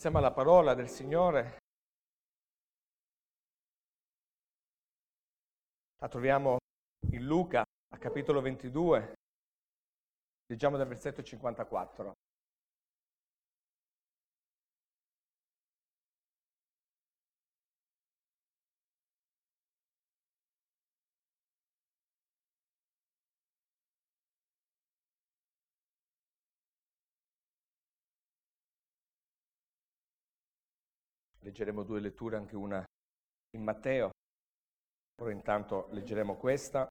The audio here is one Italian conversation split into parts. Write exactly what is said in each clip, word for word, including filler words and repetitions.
Insieme alla parola del Signore la troviamo in Luca, a capitolo ventidue, leggiamo dal versetto cinquantaquattro. Leggeremo due letture, anche una in Matteo, però intanto leggeremo questa.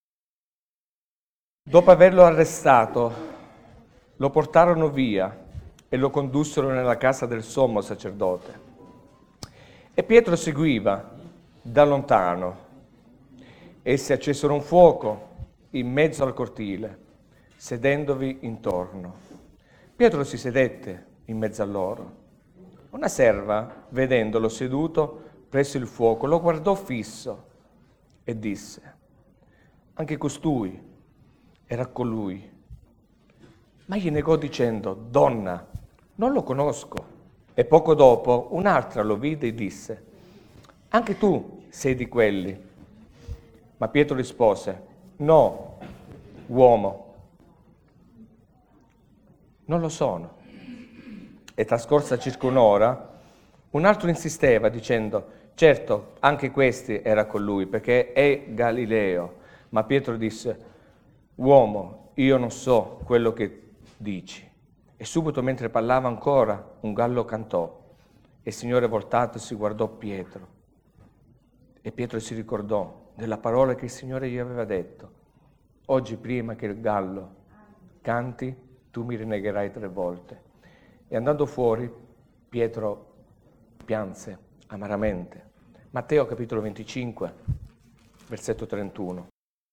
Dopo averlo arrestato, lo portarono via e lo condussero nella casa del sommo sacerdote. E Pietro seguiva da lontano. Essi accesero un fuoco in mezzo al cortile, sedendovi intorno. Pietro si sedette in mezzo a loro. Una serva, vedendolo seduto presso il fuoco, lo guardò fisso e disse: anche costui era colui. Ma gli negò dicendo: donna, non lo conosco. E poco dopo un'altra lo vide e disse: anche tu sei di quelli. Ma Pietro rispose: no, uomo, non lo sono. E trascorsa circa un'ora, un altro insisteva dicendo: certo, anche questi era con lui, perché è Galileo. Ma Pietro disse: uomo, io non so quello che dici. E subito, mentre parlava ancora, un gallo cantò. E il Signore, voltatosi, guardò Pietro. E Pietro si ricordò della parola che il Signore gli aveva detto: oggi, prima che il gallo canti, tu mi rinnegherai tre volte. E andando fuori, Pietro pianse amaramente. Matteo capitolo venticinque, versetto trentuno.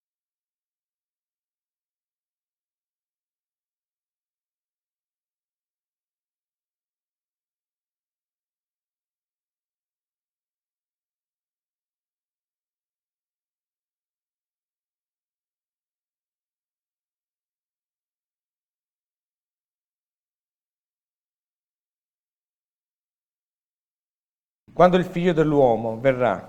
Quando il Figlio dell'uomo verrà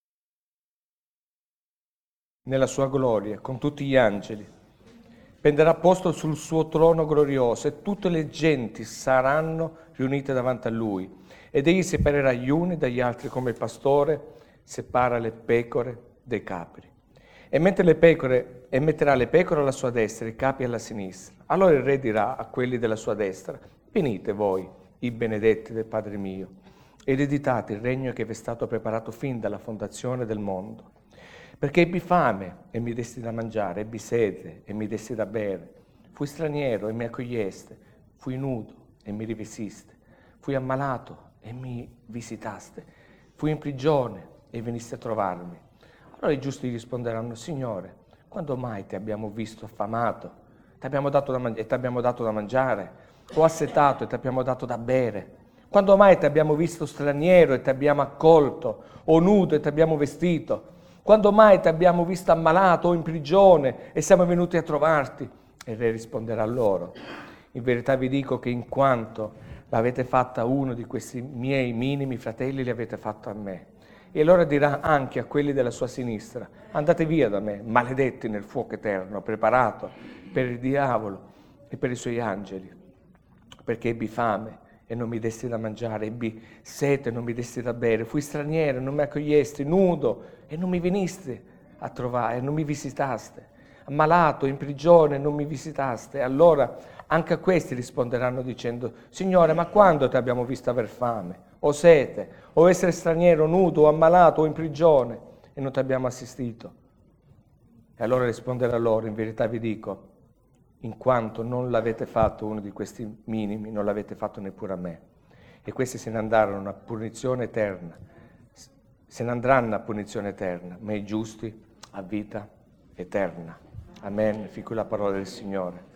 nella sua gloria con tutti gli angeli, prenderà posto sul suo trono glorioso e tutte le genti saranno riunite davanti a lui. Ed egli separerà gli uni dagli altri come il pastore separa le pecore dai capri. E, mentre le pecore, e metterà le pecore alla sua destra e i capi alla sinistra. Allora il re dirà a quelli della sua destra: venite voi, i benedetti del Padre mio, ereditate il regno che vi è stato preparato fin dalla fondazione del mondo. Perché ebbi fame e mi desti da mangiare, ebbi sete e mi desti da bere, fui straniero e mi accoglieste, fui nudo e mi rivestiste, fui ammalato e mi visitaste, fui in prigione e veniste a trovarmi. Allora i giusti risponderanno: Signore, quando mai ti abbiamo visto affamato ti abbiamo dato da man- e ti abbiamo dato da mangiare, o assetato e ti abbiamo dato da bere? Quando mai ti abbiamo visto straniero e ti abbiamo accolto, o nudo e ti abbiamo vestito? Quando mai ti abbiamo visto ammalato o in prigione e siamo venuti a trovarti? E il re risponderà loro: in verità vi dico che in quanto l'avete fatta a uno di questi miei minimi fratelli, li avete fatto a me. E allora dirà anche a quelli della sua sinistra: andate via da me, maledetti, nel fuoco eterno, preparato per il diavolo e per i suoi angeli, perché ebbi fame e non mi desti da mangiare, ebbi sete e non mi desti da bere, fui straniero e non mi accogliesti, nudo e non mi veniste a trovare, non mi visitaste, ammalato, in prigione e non mi visitaste. Allora anche a questi risponderanno dicendo: Signore, ma quando ti abbiamo visto aver fame, o sete, o essere straniero, nudo, o ammalato, o in prigione e non ti abbiamo assistito? E allora risponderà loro: in verità vi dico, in quanto non l'avete fatto uno di questi minimi, non l'avete fatto neppure a me. E questi se ne andarono a punizione eterna, se ne andranno a punizione eterna, ma i giusti a vita eterna. Amen. Fin qui la parola del Signore.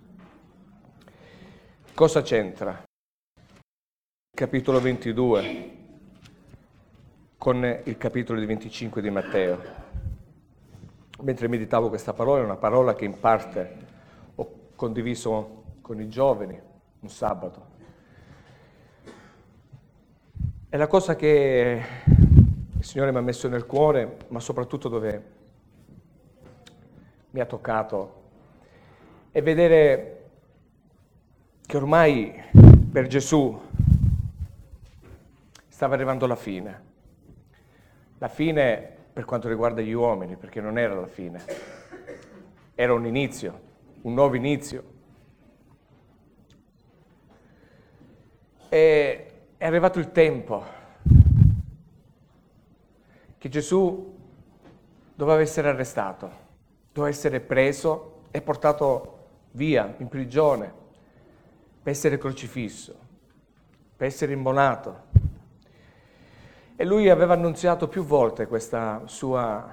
Cosa c'entra il capitolo ventidue con il capitolo di venticinque di Matteo? Mentre meditavo questa parola, è una parola che in parte ho condiviso con i giovani un sabato. è la cosa che il Signore mi ha messo nel cuore, ma soprattutto dove mi ha toccato, è vedere che ormai per Gesù stava arrivando la fine. La fine per quanto riguarda gli uomini, perché non era la fine, era un inizio, un nuovo inizio. E è arrivato il tempo che Gesù doveva essere arrestato, doveva essere preso e portato via in prigione per essere crocifisso, per essere immolato. E lui aveva annunziato più volte questa sua,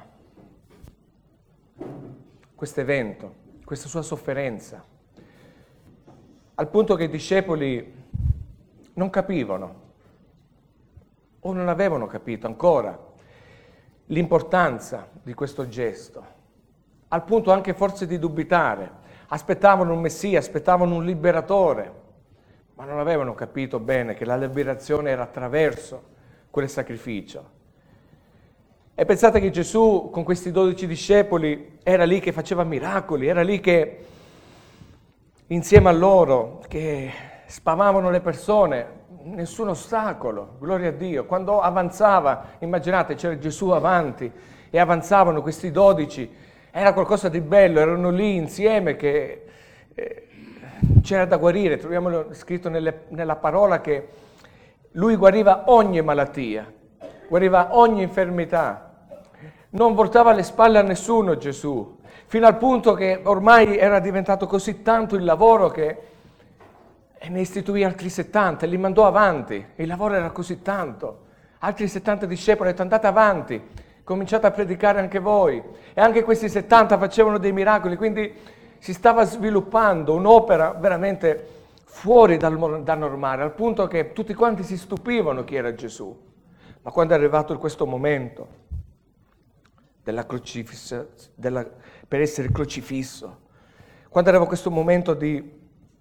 questo evento, questa sua sofferenza, al punto che i discepoli non capivano o non avevano capito ancora l'importanza di questo gesto, al punto anche forse di dubitare. Aspettavano un Messia, aspettavano un liberatore, ma non avevano capito bene che la liberazione era attraverso quel sacrificio. E pensate che Gesù con questi dodici discepoli era lì che faceva miracoli, era lì che insieme a loro che spavavano le persone, nessun ostacolo, gloria a Dio. Quando avanzava, immaginate, c'era Gesù avanti e avanzavano questi dodici, era qualcosa di bello, erano lì insieme che eh, c'era da guarire. Troviamo scritto nelle, nella parola che lui guariva ogni malattia, guariva ogni infermità, non voltava le spalle a nessuno Gesù, fino al punto che ormai era diventato così tanto il lavoro che ne istituì altri settanta, li mandò avanti, il lavoro era così tanto, altri settanta discepoli, ha detto andate avanti, cominciate a predicare anche voi, e anche questi settanta facevano dei miracoli, quindi si stava sviluppando un'opera veramente fuori dal, dal normale, al punto che tutti quanti si stupivano chi era Gesù. Ma quando è arrivato questo momento della crocifisso, della, per essere crocifisso, quando arriva questo momento di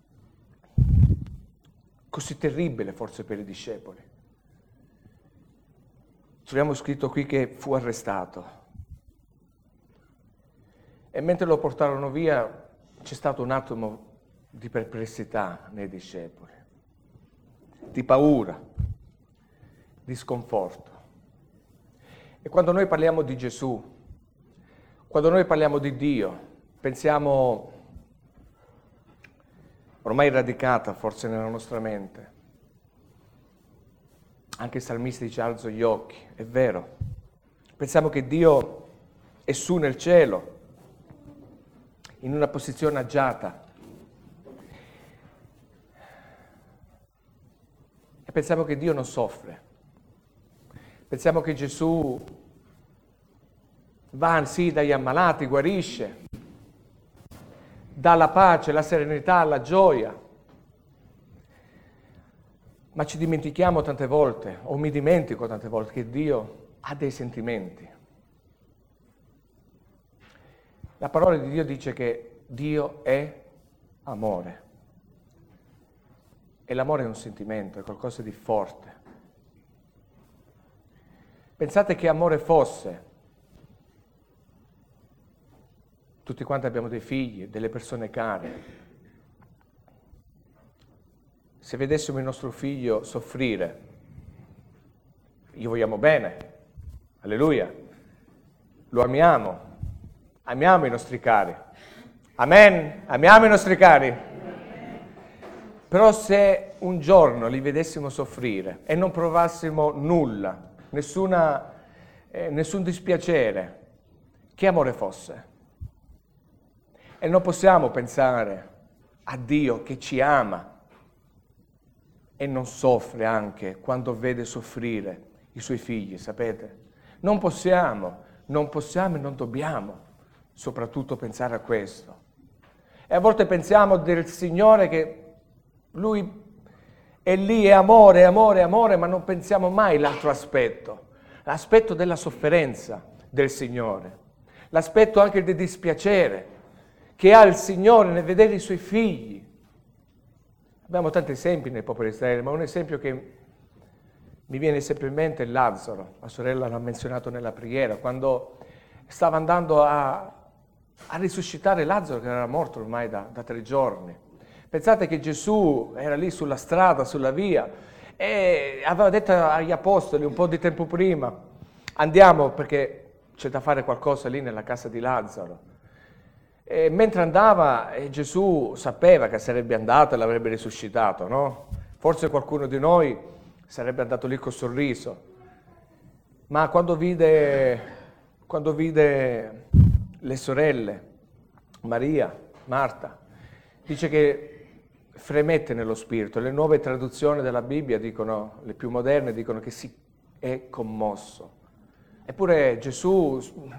così terribile forse per i discepoli, troviamo scritto qui che fu arrestato. E mentre lo portarono via c'è stato un attimo di perplessità nei discepoli, di paura, di sconforto. E quando noi parliamo di Gesù, quando noi parliamo di Dio, pensiamo, ormai radicata forse nella nostra mente, anche il salmista dice alzo gli occhi, è vero, pensiamo che Dio è su nel cielo, in una posizione agiata, e pensiamo che Dio non soffre, pensiamo che Gesù va sì dagli ammalati, guarisce, dà la pace, la serenità, la gioia, ma ci dimentichiamo tante volte, o mi dimentico tante volte, che Dio ha dei sentimenti. La parola di Dio dice che Dio è amore. E l'amore è un sentimento, è qualcosa di forte. Pensate che amore fosse. Tutti quanti abbiamo dei figli, delle persone care. Se vedessimo il nostro figlio soffrire, gli vogliamo bene, alleluia, lo amiamo, amiamo i nostri cari, amen, amiamo i nostri cari. Però se un giorno li vedessimo soffrire e non provassimo nulla, nessuna, eh, nessun dispiacere, che amore fosse? E non possiamo pensare a Dio che ci ama e non soffre anche quando vede soffrire i suoi figli, sapete? Non possiamo, non possiamo e non dobbiamo soprattutto pensare a questo. E a volte pensiamo del Signore che Lui è lì, è amore, è amore, è amore, ma non pensiamo mai l'altro aspetto, l'aspetto della sofferenza del Signore, l'aspetto anche del dispiacere che ha il Signore nel vedere i Suoi figli. Abbiamo tanti esempi nel popolo di Israele, ma un esempio che mi viene sempre in mente Lazzaro, la sorella l'ha menzionato nella preghiera, quando stava andando a, a risuscitare Lazzaro che era morto ormai da, da tre giorni. Pensate che Gesù era lì sulla strada, sulla via, e aveva detto agli apostoli un po' di tempo prima, andiamo perché c'è da fare qualcosa lì nella casa di Lazzaro. E mentre andava, eh, Gesù sapeva che sarebbe andato e l'avrebbe risuscitato, no? Forse qualcuno di noi sarebbe andato lì col sorriso, ma quando vide, quando vide le sorelle, Maria, Marta, dice che fremette nello spirito. Le nuove traduzioni della Bibbia dicono, le più moderne dicono che si è commosso. Eppure Gesù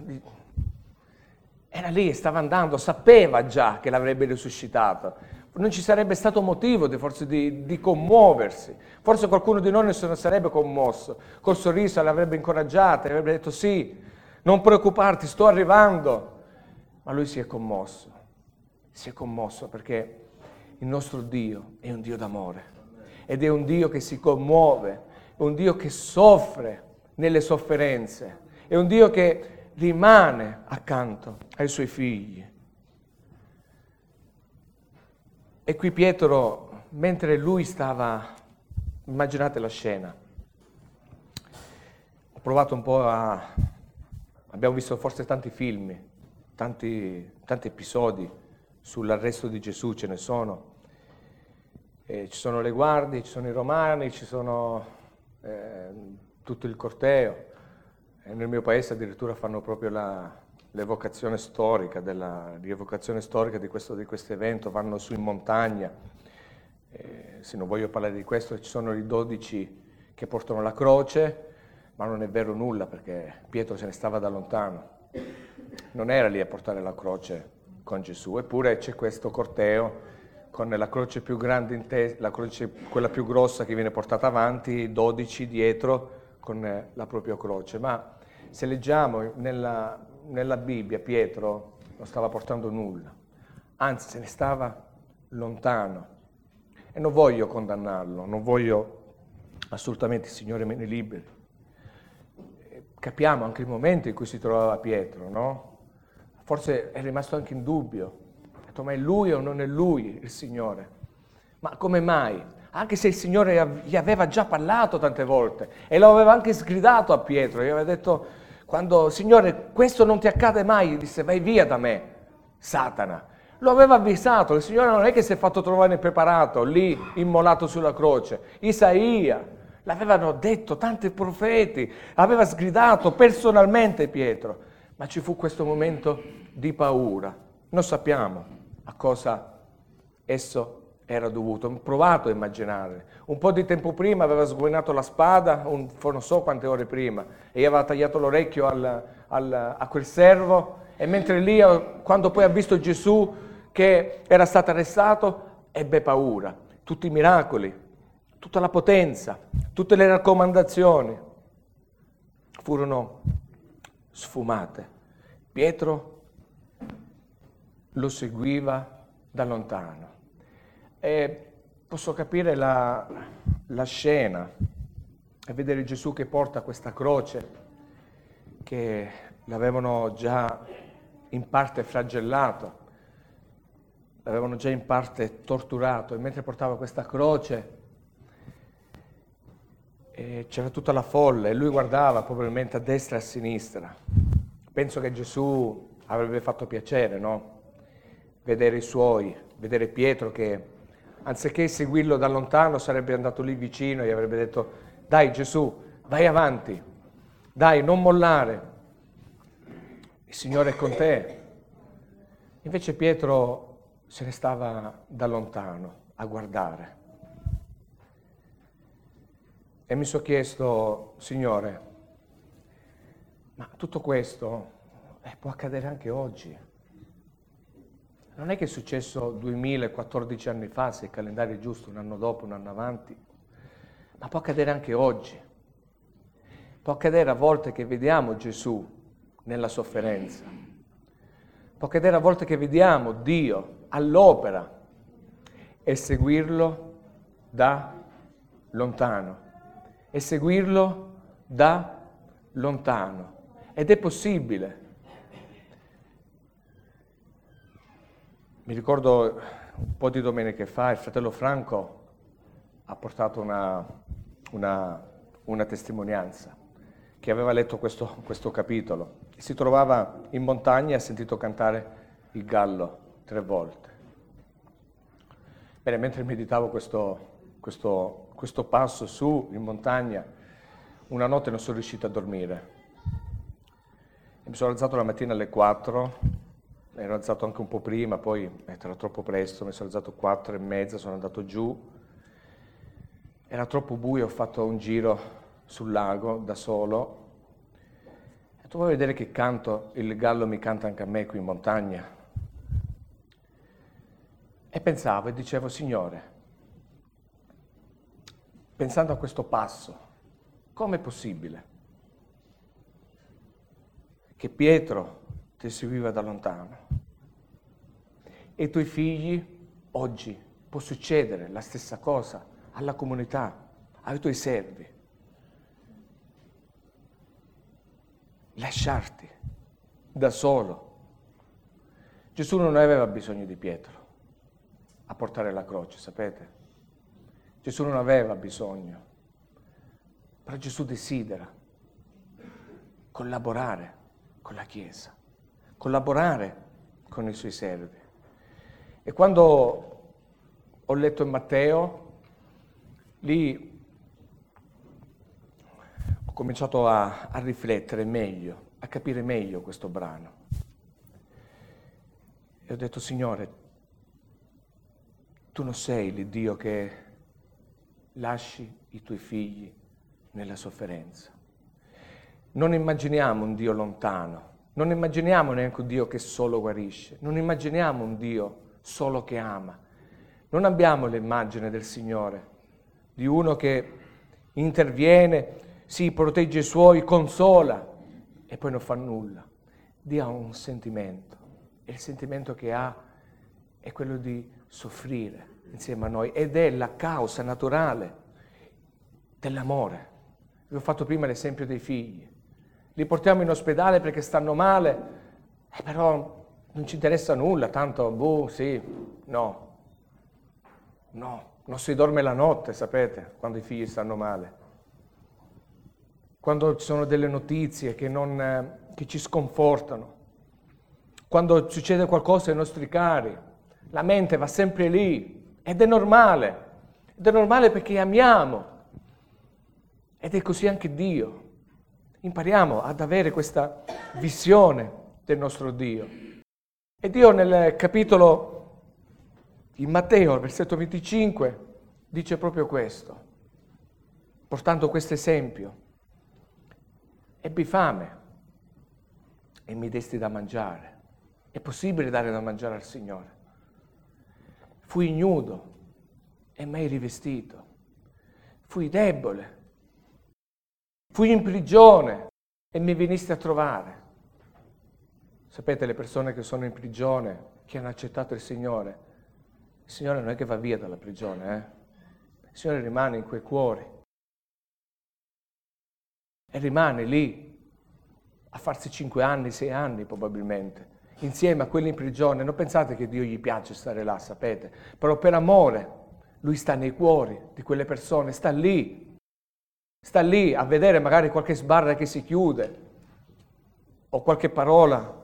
era lì, stava andando, sapeva già che l'avrebbe risuscitato. Non ci sarebbe stato motivo di, forse di, di commuoversi. Forse qualcuno di noi non se ne sarebbe commosso. Col sorriso l'avrebbe incoraggiata, avrebbe detto sì, non preoccuparti, sto arrivando. Ma lui si è commosso. Si è commosso perché il nostro Dio è un Dio d'amore. Ed è un Dio che si commuove, è un Dio che soffre nelle sofferenze. È un Dio che rimane accanto ai suoi figli. E qui Pietro, mentre lui stava, immaginate la scena, ho provato un po' a, abbiamo visto forse tanti film, tanti, tanti episodi sull'arresto di Gesù, ce ne sono. E ci sono le guardie, ci sono i romani, ci sono eh, tutto il corteo. E nel mio paese addirittura fanno proprio la... l'evocazione storica, della rievocazione storica di questo di questo evento, vanno su in montagna, eh, se non voglio parlare di questo, ci sono i dodici che portano la croce, ma non è vero nulla perché Pietro se ne stava da lontano, non era lì a portare la croce con Gesù, eppure c'è questo corteo con la croce più grande in testa, la croce quella più grossa che viene portata avanti, dodici dietro con la propria croce, ma se leggiamo nella Nella Bibbia Pietro non stava portando nulla, anzi se ne stava lontano. E non voglio condannarlo, non voglio assolutamente, il Signore me ne liberi. Capiamo anche il momento in cui si trovava Pietro, no? Forse è rimasto anche in dubbio. Ha detto, ma è lui o non è lui il Signore? Ma come mai? Anche se il Signore gli aveva già parlato tante volte e lo aveva anche sgridato a Pietro, gli aveva detto... Quando, Signore, questo non ti accade mai, disse, vai via da me, Satana. Lo aveva avvisato, il Signore non è che si è fatto trovare impreparato, lì, immolato sulla croce. Isaia, l'avevano detto tanti profeti, aveva sgridato personalmente Pietro. Ma ci fu questo momento di paura. Non sappiamo a cosa esso era dovuto. Ho provato a immaginare. Un po' di tempo prima aveva sguainato la spada, un, non so quante ore prima, e gli aveva tagliato l'orecchio al, al, a quel servo, e mentre lì, quando poi ha visto Gesù che era stato arrestato, ebbe paura. Tutti i miracoli, tutta la potenza, tutte le raccomandazioni furono sfumate. Pietro lo seguiva da lontano. E posso capire la, la scena e vedere Gesù che porta questa croce che l'avevano già in parte flagellato, l'avevano già in parte torturato, e mentre portava questa croce e c'era tutta la folla e lui guardava probabilmente a destra e a sinistra. Penso che Gesù avrebbe fatto piacere, no? Vedere i suoi, vedere Pietro che anziché seguirlo da lontano sarebbe andato lì vicino e gli avrebbe detto, dai Gesù, vai avanti, dai, non mollare, il Signore è con te. Invece Pietro se ne stava da lontano a guardare. E mi sono chiesto, Signore, ma tutto questo eh, può accadere anche oggi. Non è che è successo duemilaquattordici anni fa, se il calendario è giusto, un anno dopo, un anno avanti, ma può accadere anche oggi. Può accadere a volte che vediamo Gesù nella sofferenza. Può accadere a volte che vediamo Dio all'opera e seguirlo da lontano. e seguirlo da lontano. Ed è possibile. Mi ricordo un po' di domeniche fa, il fratello Franco ha portato una, una, una testimonianza, che aveva letto questo, questo capitolo. Si trovava in montagna e ha sentito cantare il gallo tre volte. Bene, mentre meditavo questo, questo, questo passo su in montagna, una notte non sono riuscito a dormire. E mi sono alzato la mattina alle quattro, ero alzato anche un po' prima, poi era troppo presto, mi sono alzato alle quattro e mezza, sono andato giù. Era troppo buio, ho fatto un giro sul lago da solo. E tu vuoi vedere che canto, il gallo mi canta anche a me qui in montagna. E pensavo e dicevo, Signore, pensando a questo passo, com'è possibile che Pietro ti seguiva da lontano e i tuoi figli oggi può succedere la stessa cosa alla comunità, ai tuoi servi? Lasciarti da solo. Gesù non aveva bisogno di Pietro a portare la croce, sapete? Gesù non aveva bisogno, però Gesù desidera collaborare con la Chiesa, collaborare con i suoi servi. E quando ho letto in Matteo, lì ho cominciato a, a riflettere meglio, a capire meglio questo brano. E ho detto, Signore, tu non sei l'Iddio che lasci i tuoi figli nella sofferenza. Non immaginiamo un Dio lontano, non immaginiamo neanche un Dio che solo guarisce, non immaginiamo un Dio solo che ama. Non abbiamo l'immagine del Signore, di uno che interviene, si protegge i suoi, consola e poi non fa nulla. Dio ha un sentimento e il sentimento che ha è quello di soffrire insieme a noi ed è la causa naturale dell'amore. Vi ho fatto prima l'esempio dei figli. Li portiamo in ospedale perché stanno male, eh, però non ci interessa nulla, tanto, boh, sì, no. No, non si dorme la notte, sapete, quando i figli stanno male. Quando ci sono delle notizie che, non, eh, che ci sconfortano. Quando succede qualcosa ai nostri cari, la mente va sempre lì. Ed è normale, ed è normale perché amiamo. Ed è così anche Dio. Impariamo ad avere questa visione del nostro Dio. E Dio nel capitolo di Matteo, versetto venticinque, dice proprio questo, portando questo esempio. Ebbi fame e mi desti da mangiare. È possibile dare da mangiare al Signore. Fui ignudo e mi hai rivestito. Fui debole. Fui in prigione e mi veniste a trovare. Sapete, le persone che sono in prigione, che hanno accettato il Signore, il Signore non è che va via dalla prigione, eh? Il Signore rimane in quei cuori. E rimane lì a farsi cinque anni, sei anni probabilmente, insieme a quelli in prigione. Non pensate che Dio gli piace stare là, sapete? Però per amore Lui sta nei cuori di quelle persone, sta lì. Sta lì a vedere magari qualche sbarra che si chiude, o qualche parola,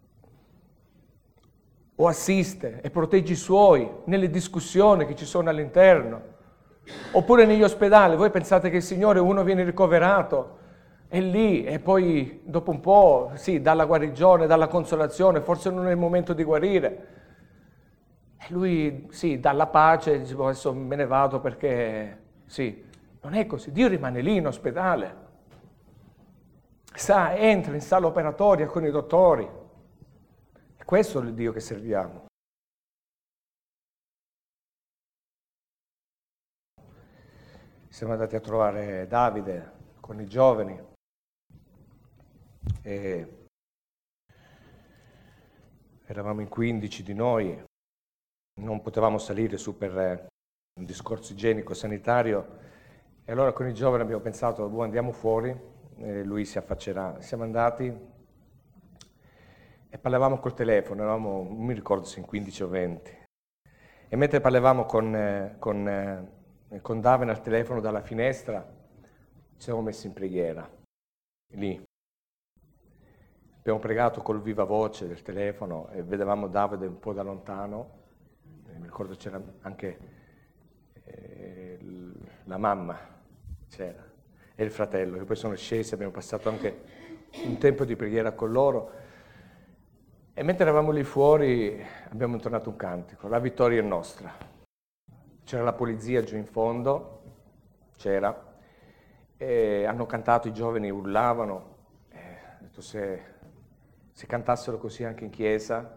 o assiste e protegge i suoi nelle discussioni che ci sono all'interno. Oppure negli ospedali, voi pensate che il Signore, uno viene ricoverato, è lì e poi dopo un po', sì, dà la guarigione, dà la consolazione, forse non è il momento di guarire. E lui, sì, dà la pace, dice, adesso me ne vado perché, sì. Non è così, Dio rimane lì in ospedale, sa, entra in sala operatoria con i dottori. E questo è il Dio che serviamo. Siamo andati a trovare Davide con i giovani e eravamo in quindici di noi, non potevamo salire su per un discorso igienico-sanitario. E allora con i giovani abbiamo pensato, boh, andiamo fuori, e lui si affaccerà. Siamo andati e parlavamo col telefono, eravamo, non mi ricordo se in quindici o venti. E mentre parlavamo con, eh, con, eh, con Davide al telefono dalla finestra, ci siamo messi in preghiera, lì. Abbiamo pregato col viva voce del telefono e vedevamo Davide un po' da lontano. Eh, mi ricordo c'era anche eh, la mamma, c'era, e il fratello, che poi sono scesi, abbiamo passato anche un tempo di preghiera con loro. E mentre eravamo lì fuori abbiamo intonato un cantico, la vittoria è nostra. C'era la polizia giù in fondo, c'era, e hanno cantato, i giovani urlavano, e ho detto se, se cantassero così anche in chiesa,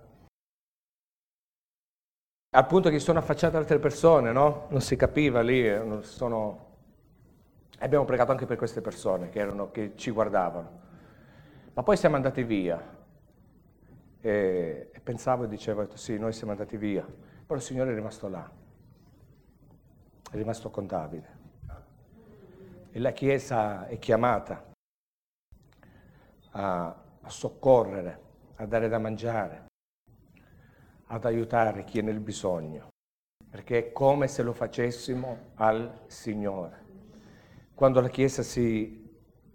al punto che si sono affacciate altre persone, no? Non si capiva lì, non sono... abbiamo pregato anche per queste persone che, erano, che ci guardavano. Ma poi siamo andati via. E, e pensavo e dicevo, sì, noi siamo andati via, però il Signore è rimasto là, è rimasto con Davide. E la Chiesa è chiamata a, a soccorrere, a dare da mangiare, ad aiutare chi è nel bisogno, perché è come se lo facessimo al Signore. Quando la Chiesa si...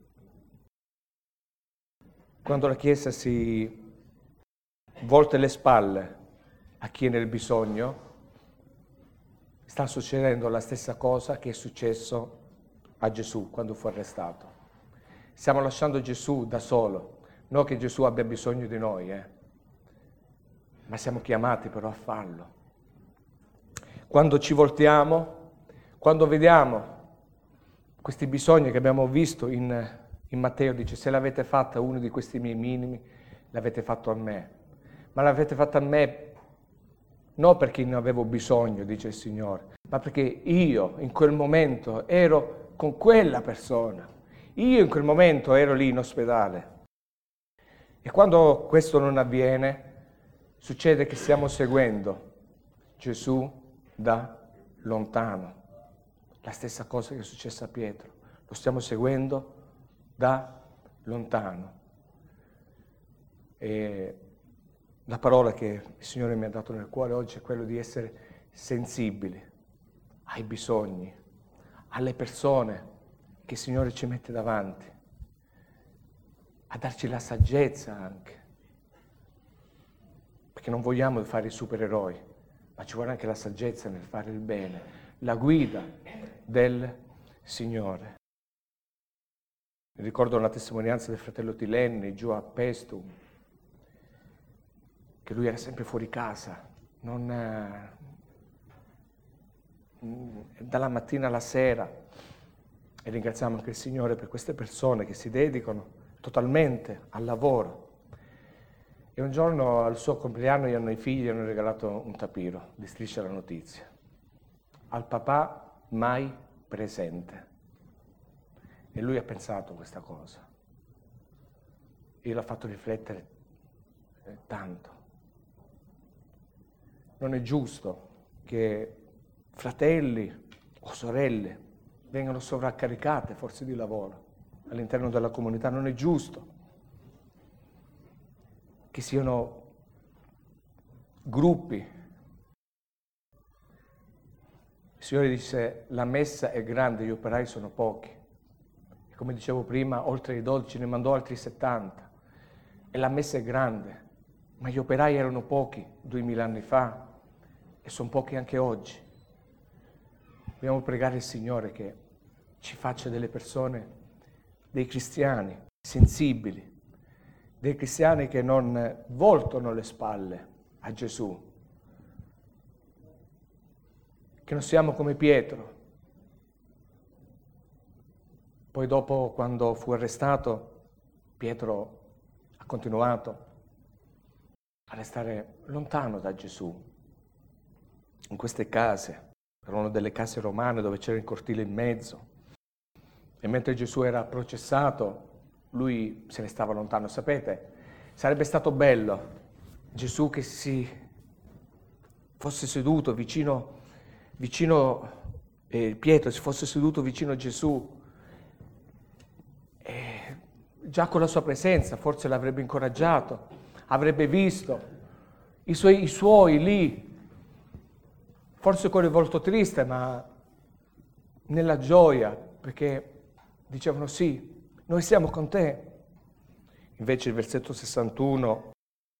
quando la Chiesa si... volte le spalle a chi è nel bisogno, sta succedendo la stessa cosa che è successo a Gesù quando fu arrestato. Stiamo lasciando Gesù da solo, non che Gesù abbia bisogno di noi, eh, ma siamo chiamati però a farlo. Quando ci voltiamo, quando vediamo questi bisogni che abbiamo visto in, in Matteo, dice, se l'avete fatta uno di questi miei minimi, l'avete fatto a me. Ma l'avete fatta a me non perché ne avevo bisogno, dice il Signore, ma perché io in quel momento ero con quella persona. Io in quel momento ero lì in ospedale. E quando questo non avviene, succede che stiamo seguendo Gesù da lontano. La stessa cosa che è successa a Pietro. Lo stiamo seguendo da lontano. E la parola che il Signore mi ha dato nel cuore oggi è quello di essere sensibili ai bisogni, alle persone che il Signore ci mette davanti, a darci la saggezza anche, perché non vogliamo fare i supereroi, ma ci vuole anche la saggezza nel fare il bene, la guida del Signore. Mi ricordo la testimonianza del fratello Tilenni giù a Pestum, che lui era sempre fuori casa, non, eh, dalla mattina alla sera. E ringraziamo anche il Signore per queste persone che si dedicano totalmente al lavoro. E un giorno al suo compleanno gli hanno, i figli gli hanno regalato un tapiro di Striscia la Notizia. Al papà mai presente. E lui ha pensato questa cosa. E l'ha fatto riflettere eh, tanto. Non è giusto che fratelli o sorelle vengano sovraccaricate forse di lavoro all'interno della comunità. Non è giusto che siano gruppi. Il Signore dice, la messa è grande, gli operai sono pochi. E come dicevo prima, oltre ai dodici ne mandò altri settanta. E la messa è grande, ma gli operai erano pochi duemila anni fa. E sono pochi anche oggi. Dobbiamo pregare il Signore che ci faccia delle persone, dei cristiani sensibili, dei cristiani che non voltano le spalle a Gesù, che non siamo come Pietro. Poi dopo, quando fu arrestato, Pietro ha continuato a restare lontano da Gesù. In queste case, erano delle case romane dove c'era il cortile in mezzo, e mentre Gesù era processato, lui se ne stava lontano. Sapete, sarebbe stato bello Gesù che si fosse seduto vicino, vicino eh, Pietro si fosse seduto vicino a Gesù, eh, già con la sua presenza forse l'avrebbe incoraggiato, avrebbe visto i suoi, i suoi lì, forse con il volto triste, ma nella gioia, perché dicevano sì, noi siamo con te. Invece il versetto sessantuno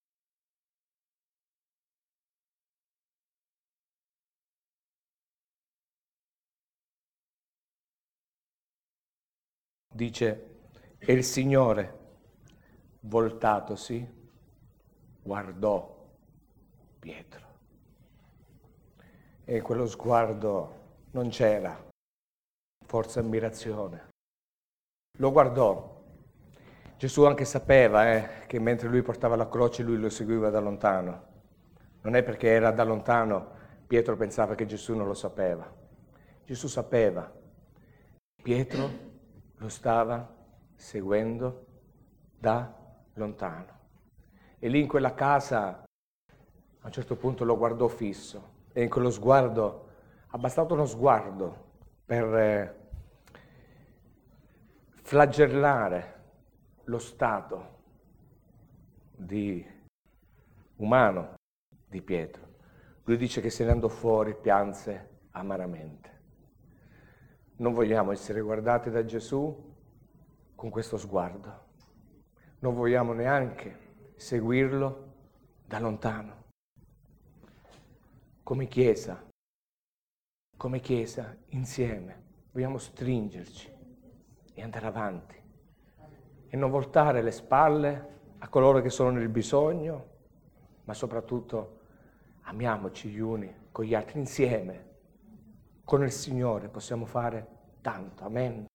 dice, e il Signore, voltatosi, guardò Pietro. E in quello sguardo non c'era forse ammirazione. Lo guardò. Gesù anche sapeva eh, che mentre lui portava la croce lui lo seguiva da lontano. Non è perché era da lontano Pietro pensava che Gesù non lo sapeva. Gesù sapeva. Pietro lo stava seguendo da lontano. E lì in quella casa a un certo punto lo guardò fisso e in quello sguardo ha bastato uno sguardo per eh, flagellare lo stato di umano di Pietro. Lui dice che se ne andò fuori, pianse amaramente. Non vogliamo essere guardati da Gesù con questo sguardo. Non vogliamo neanche seguirlo da lontano. Come Chiesa, come Chiesa, insieme, vogliamo stringerci e andare avanti e non voltare le spalle a coloro che sono nel bisogno, ma soprattutto amiamoci gli uni con gli altri insieme. Con il Signore possiamo fare tanto. Amen.